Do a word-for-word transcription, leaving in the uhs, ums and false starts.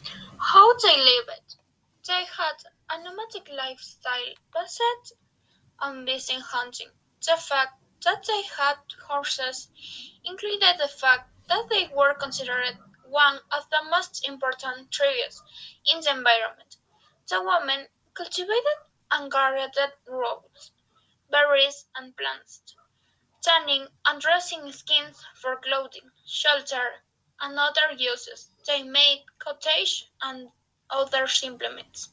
How they lived. They had a nomadic lifestyle based on beast hunting. The fact that they had horses included the fact that they were considered one of the most important tribes in the environment. The women cultivated and garnered roots, berries, and plants, tanning and dressing skins for clothing, shelter, and other uses. They made cottage and other implements.